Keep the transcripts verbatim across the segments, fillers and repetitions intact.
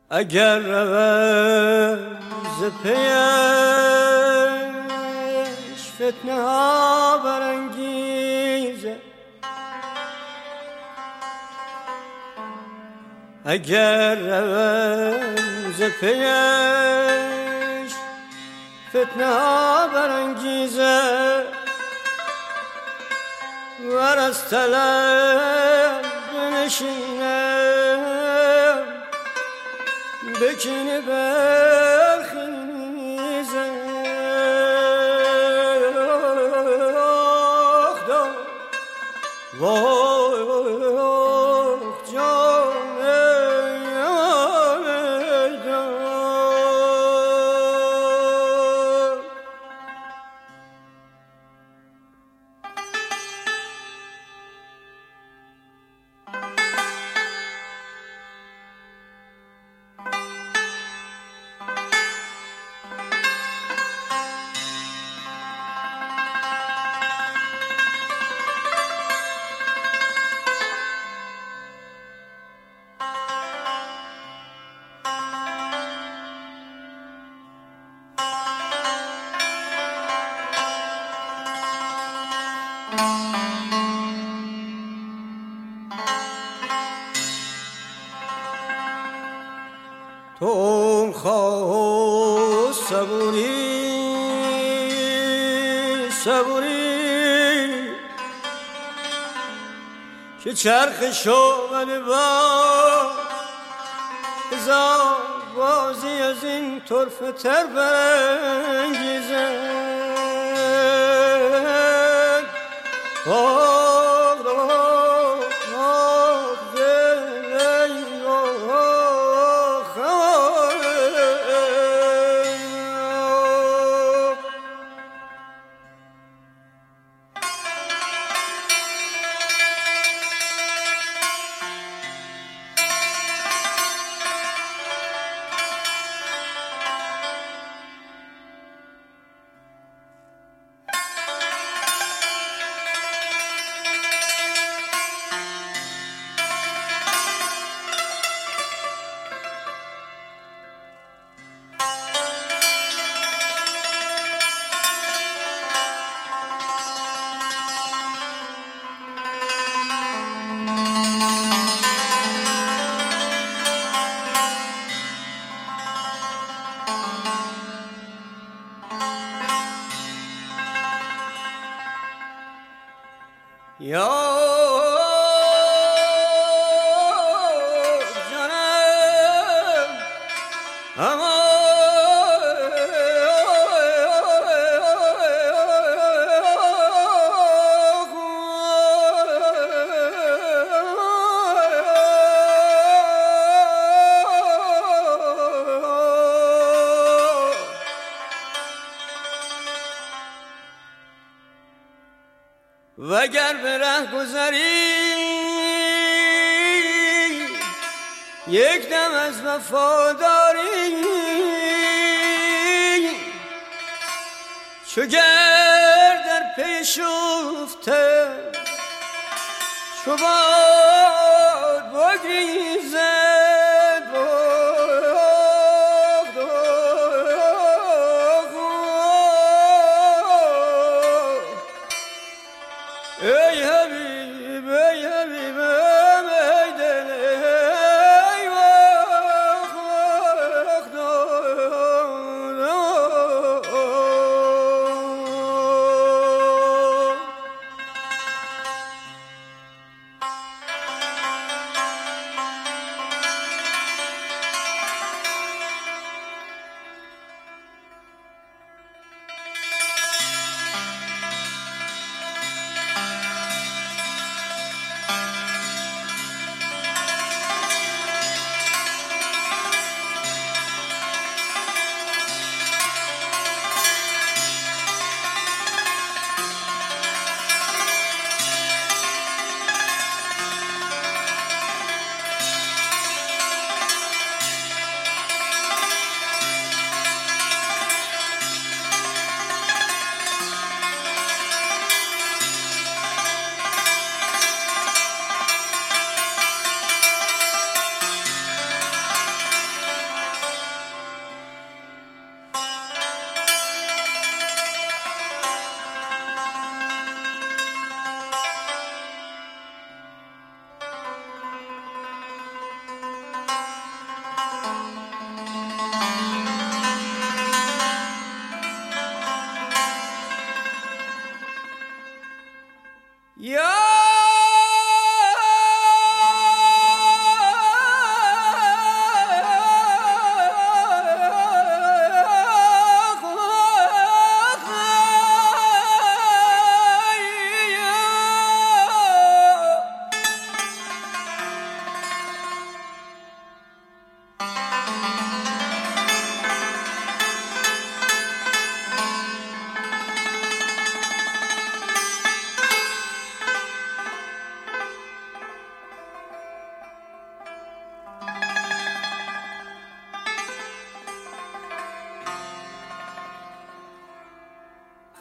اگر روم ز پیش فتنه ها برانگیزه، اگر روم ز پیش فتنه ها برانگیزه، ور از طلب بنشینم بکنه برخیزه، واخ جان تو اون خواه صبوری صبوری که چرخ شومن با هزار بازی از این طرفه تر برانگیزه، یا جانم اما وگر به ره گذری یک دم از وفاداری، چو گرد در پی شوفته چو باد بگریزد، ای حبیب ای حبیبم ای دل ای وخ وخ دو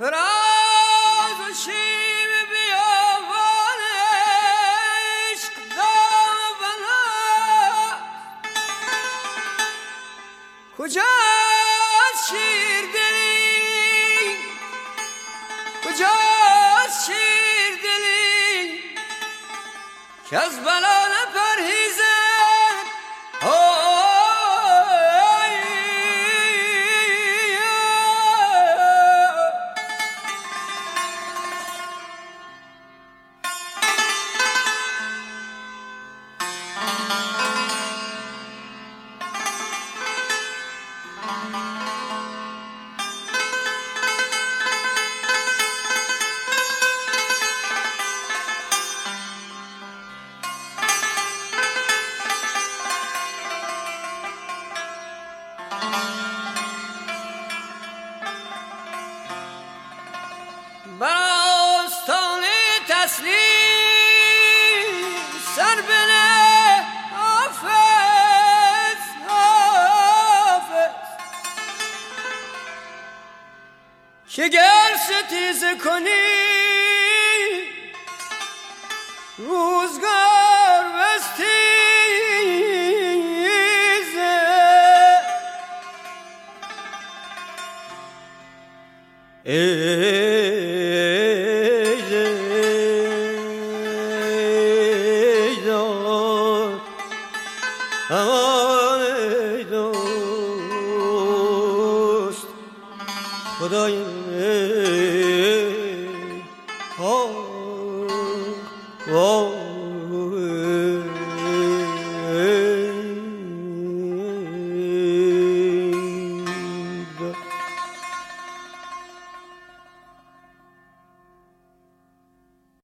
فراز و شیب بیابان عشق دام بنا کجاست شیر دلی کجاست شیر دلی که از بلا نپرهیزد بر آستانه تسلیم سر بنه حافظ حافظ که گر ستیزه کنی روزگار بستیزه ای امان ای دوست خدای آه آه